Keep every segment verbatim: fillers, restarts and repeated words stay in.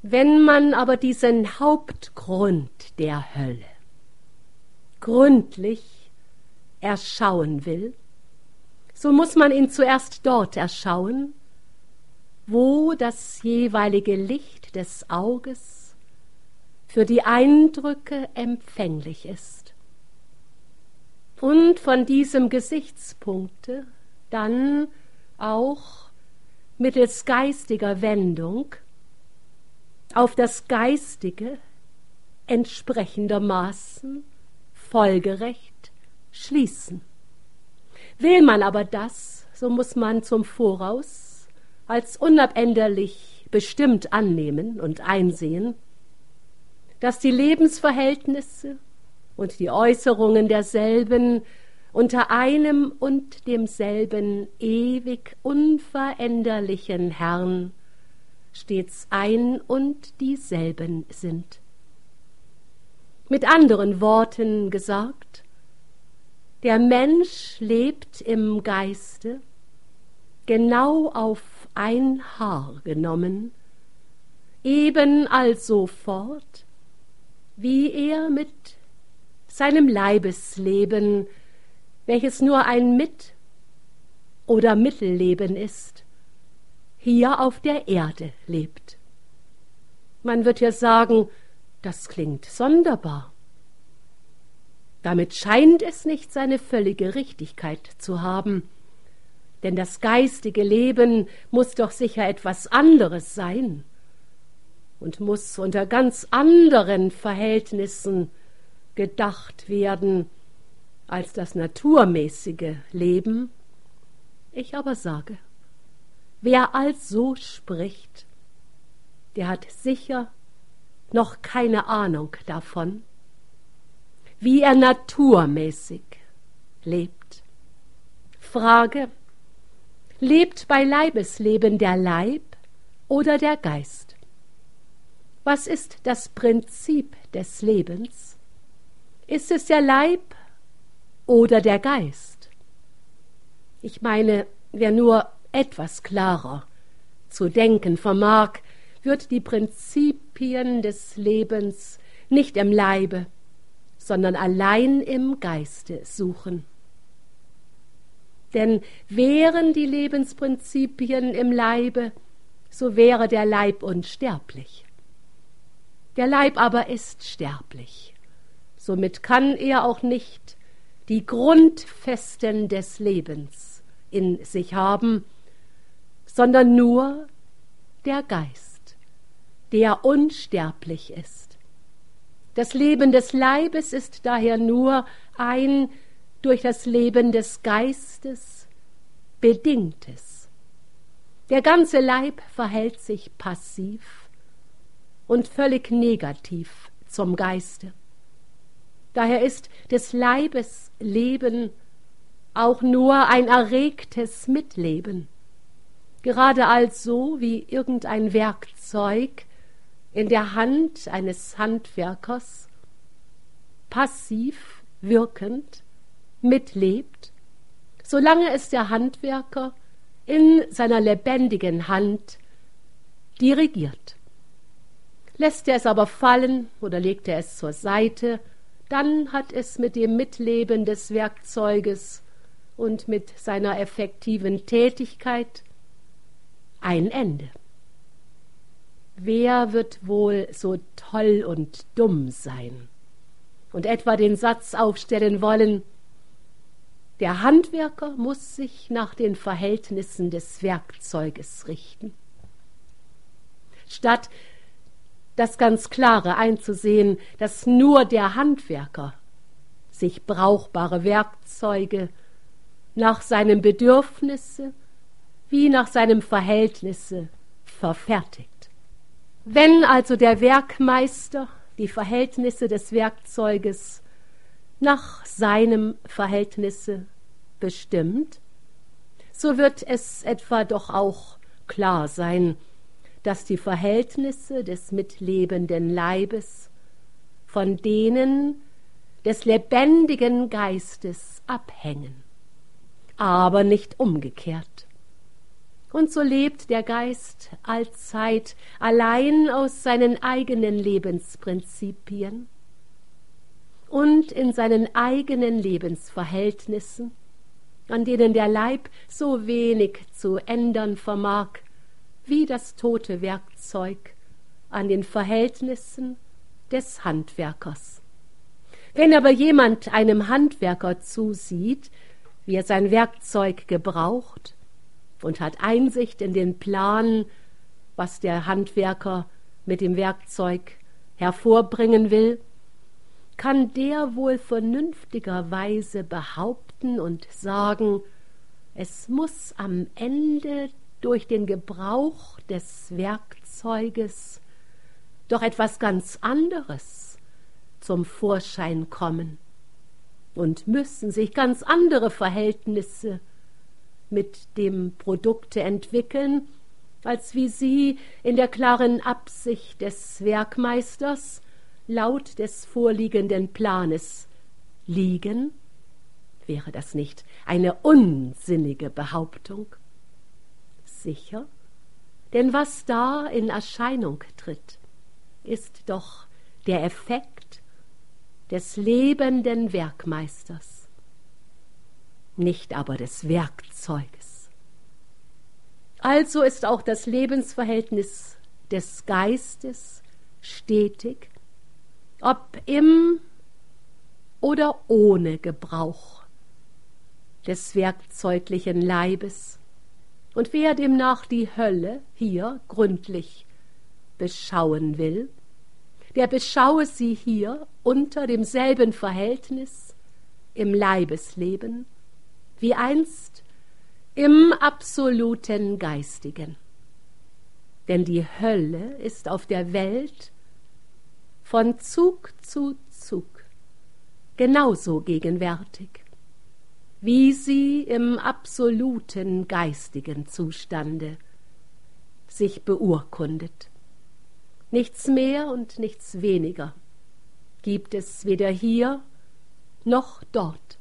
Wenn man aber diesen Hauptgrund der Hölle gründlich erschauen will, so muss man ihn zuerst dort erschauen, wo das jeweilige Licht des Auges für die Eindrücke empfänglich ist. Und von diesem Gesichtspunkte dann auch mittels geistiger Wendung auf das Geistige entsprechendermaßen folgerecht schließen. Will man aber das, so muss man zum Voraus als unabänderlich bestimmt annehmen und einsehen, dass die Lebensverhältnisse und die Äußerungen derselben unter einem und demselben ewig unveränderlichen Herrn stets ein und dieselben sind. Mit anderen Worten gesagt, der Mensch lebt im Geiste genau auf ein Haar genommen, eben also fort, wie er mit seinem Leibesleben, welches nur ein Mit- oder Mittelleben ist, hier auf der Erde lebt. Man wird ja sagen, das klingt sonderbar. Damit scheint es nicht seine völlige Richtigkeit zu haben, denn das geistige Leben muss doch sicher etwas anderes sein und muss unter ganz anderen Verhältnissen gedacht werden als das naturmäßige Leben. Ich aber sage, wer also spricht, der hat sicher noch keine Ahnung davon, wie er naturmäßig lebt. Frage: Lebt bei Leibesleben der Leib oder der Geist? Was ist das Prinzip des Lebens? Ist es der Leib oder der Geist? Ich meine, wer nur etwas klarer zu denken vermag, wird die Prinzipien des Lebens nicht im Leibe, sondern allein im Geiste suchen. Denn wären die Lebensprinzipien im Leibe, so wäre der Leib unsterblich. Der Leib aber ist sterblich, somit kann er auch nicht die Grundfesten des Lebens in sich haben, sondern nur der Geist, der unsterblich ist. Das Leben des Leibes ist daher nur ein durch das Leben des Geistes bedingtes. Der ganze Leib verhält sich passiv und völlig negativ zum Geiste. Daher ist des Leibes Leben auch nur ein erregtes Mitleben, gerade also wie irgendein Werkzeug in der Hand eines Handwerkers passiv wirkend mitlebt, solange es der Handwerker in seiner lebendigen Hand dirigiert. Lässt er es aber fallen oder legt er es zur Seite, dann hat es mit dem Mitleben des Werkzeuges und mit seiner effektiven Tätigkeit ein Ende. Wer wird wohl so toll und dumm sein und etwa den Satz aufstellen wollen: Der Handwerker muss sich nach den Verhältnissen des Werkzeuges richten? Statt das ganz Klare einzusehen, dass nur der Handwerker sich brauchbare Werkzeuge nach seinem Bedürfnisse wie nach seinem Verhältnisse verfertigt. Wenn also der Werkmeister die Verhältnisse des Werkzeuges nach seinem Verhältnisse bestimmt, so wird es etwa doch auch klar sein, dass die Verhältnisse des mitlebenden Leibes von denen des lebendigen Geistes abhängen, aber nicht umgekehrt. Und so lebt der Geist allzeit allein aus seinen eigenen Lebensprinzipien und in seinen eigenen Lebensverhältnissen, an denen der Leib so wenig zu ändern vermag, wie das tote Werkzeug an den Verhältnissen des Handwerkers. Wenn aber jemand einem Handwerker zusieht, wie er sein Werkzeug gebraucht und hat Einsicht in den Plan, was der Handwerker mit dem Werkzeug hervorbringen will, kann der wohl vernünftigerweise behaupten und sagen, es muss am Ende durch den Gebrauch des Werkzeuges doch etwas ganz anderes zum Vorschein kommen und müssen sich ganz andere Verhältnisse mit dem Produkte entwickeln, als wie sie in der klaren Absicht des Werkmeisters laut des vorliegenden Planes liegen. Wäre das nicht eine unsinnige Behauptung? Sicher, denn was da in Erscheinung tritt, ist doch der Effekt des lebenden Werkmeisters, nicht aber des Werkzeuges. Also ist auch das Lebensverhältnis des Geistes stetig, ob im oder ohne Gebrauch des werkzeuglichen Leibes. Und wer demnach die Hölle hier gründlich beschauen will, der beschaue sie hier unter demselben Verhältnis im Leibesleben wie einst im absoluten Geistigen. Denn die Hölle ist auf der Welt von Zug zu Zug genauso gegenwärtig, wie sie im absoluten geistigen Zustande sich beurkundet. Nichts mehr und nichts weniger gibt es weder hier noch dort.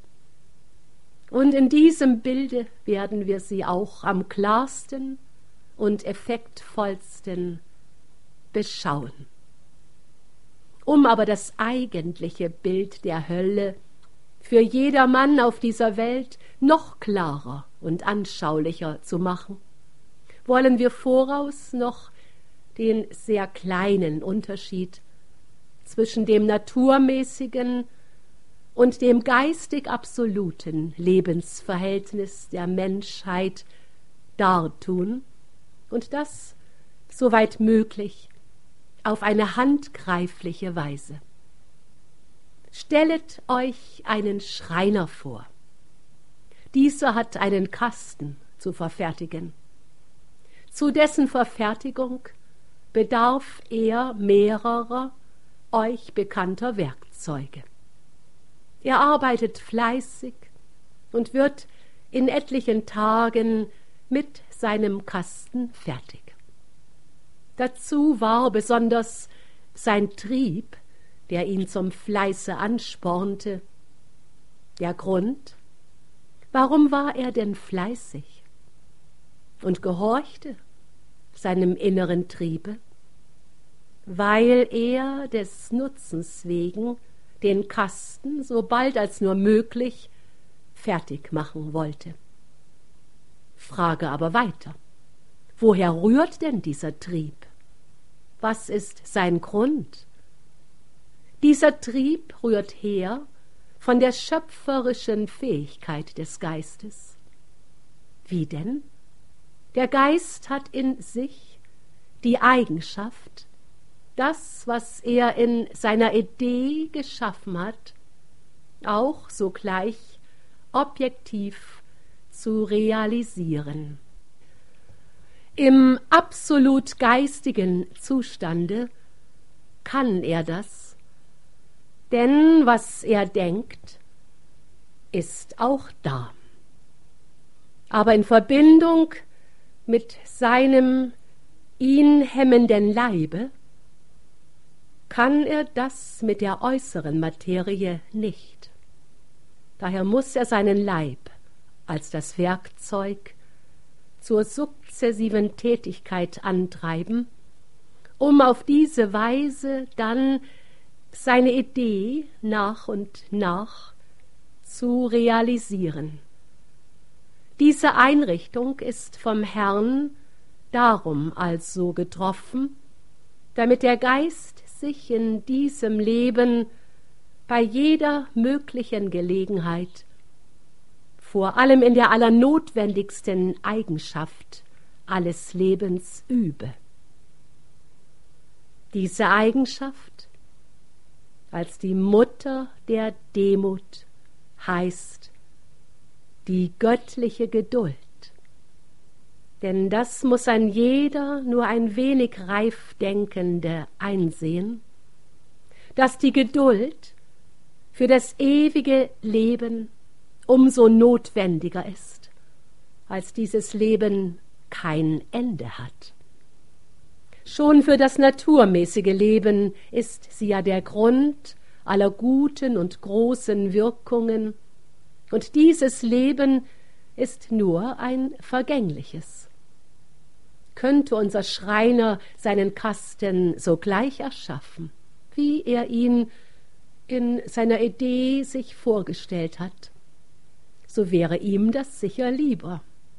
Und in diesem Bilde werden wir sie auch am klarsten und effektvollsten beschauen. Um aber das eigentliche Bild der Hölle für jedermann auf dieser Welt noch klarer und anschaulicher zu machen, wollen wir voraus noch den sehr kleinen Unterschied zwischen dem naturmäßigen und dem geistig absoluten Lebensverhältnis der Menschheit dartun und das, soweit möglich, auf eine handgreifliche Weise. Stellet euch einen Schreiner vor. Dieser hat einen Kasten zu verfertigen. Zu dessen Verfertigung bedarf er mehrerer euch bekannter Werkzeuge. Er arbeitet fleißig und wird in etlichen Tagen mit seinem Kasten fertig. Dazu war besonders sein Trieb, der ihn zum Fleiße anspornte. Der Grund, warum war er denn fleißig und gehorchte seinem inneren Triebe? Weil er des Nutzens wegen den Kasten so bald als nur möglich fertig machen wollte. Frage aber weiter: Woher rührt denn dieser Trieb? Was ist sein Grund? Dieser Trieb rührt her von der schöpferischen Fähigkeit des Geistes. Wie denn? Der Geist hat in sich die Eigenschaft, das, was er in seiner Idee geschaffen hat, auch sogleich objektiv zu realisieren. Im absolut geistigen Zustande kann er das, denn was er denkt, ist auch da. Aber in Verbindung mit seinem ihn hemmenden Leibe kann er das mit der äußeren Materie nicht. Daher muss er seinen Leib als das Werkzeug zur sukzessiven Tätigkeit antreiben, um auf diese Weise dann seine Idee nach und nach zu realisieren. Diese Einrichtung ist vom Herrn darum also getroffen, damit der Geist sich in diesem Leben bei jeder möglichen Gelegenheit, vor allem in der allernotwendigsten Eigenschaft alles Lebens übe. Diese Eigenschaft als die Mutter der Demut heißt die göttliche Geduld. Denn das muss ein jeder nur ein wenig reif Denkende einsehen, dass die Geduld für das ewige Leben umso notwendiger ist, als dieses Leben kein Ende hat. Schon für das naturmäßige Leben ist sie ja der Grund aller guten und großen Wirkungen, und dieses Leben ist nur ein vergängliches. Könnte unser Schreiner seinen Kasten sogleich erschaffen, wie er ihn in seiner Idee sich vorgestellt hat, so wäre ihm das sicher lieber.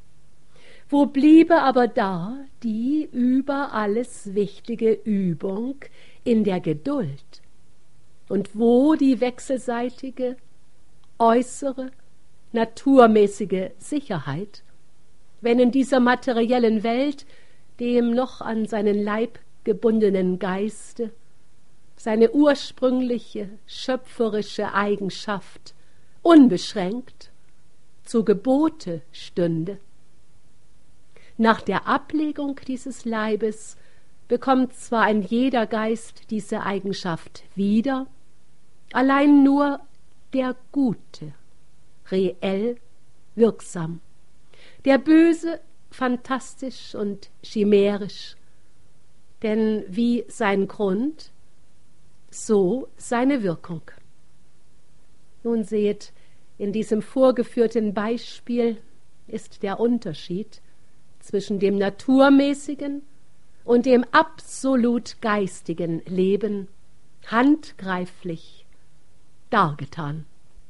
Wo bliebe aber da die über alles wichtige Übung in der Geduld? Und wo die wechselseitige, äußere, naturmäßige Sicherheit, wenn in dieser materiellen Welt dem noch an seinen Leib gebundenen Geiste seine ursprüngliche schöpferische Eigenschaft unbeschränkt zu Gebote stünde? Nach der Ablegung dieses Leibes bekommt zwar ein jeder Geist diese Eigenschaft wieder, allein nur der Gute, reell wirksam, der Böse fantastisch und chimärisch, denn wie sein Grund, so seine Wirkung. Nun seht, in diesem vorgeführten Beispiel ist der Unterschied zwischen dem naturmäßigen und dem absolut geistigen Leben handgreiflich dargetan,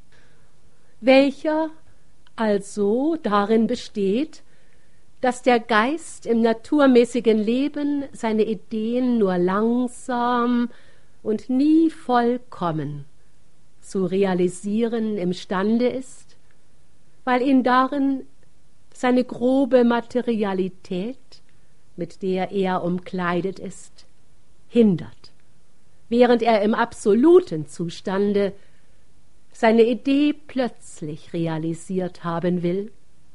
welcher also darin besteht, dass der Geist im naturmäßigen Leben seine Ideen nur langsam und nie vollkommen zu realisieren imstande ist, weil ihn darin seine grobe Materialität, mit der er umkleidet ist, hindert, während er im absoluten Zustande seine Idee plötzlich realisiert haben will.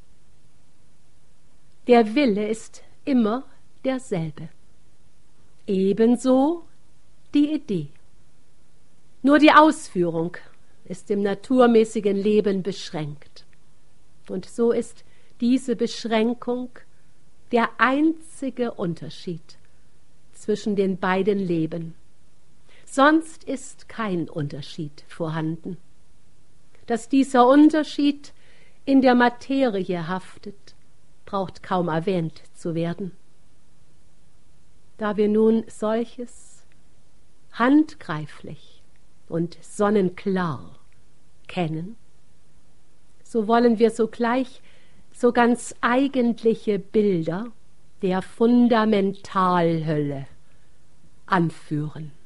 Der Wille ist immer derselbe, ebenso die Idee. Nur die Ausführung ist im naturmäßigen Leben beschränkt. Und so ist diese Beschränkung der einzige Unterschied zwischen den beiden Leben. Sonst ist kein Unterschied vorhanden. Dass dieser Unterschied in der Materie haftet, braucht kaum erwähnt zu werden. Da wir nun solches handgreiflich und sonnenklar kennen, so wollen wir sogleich so ganz eigentliche Bilder der Fundamentalhölle anführen.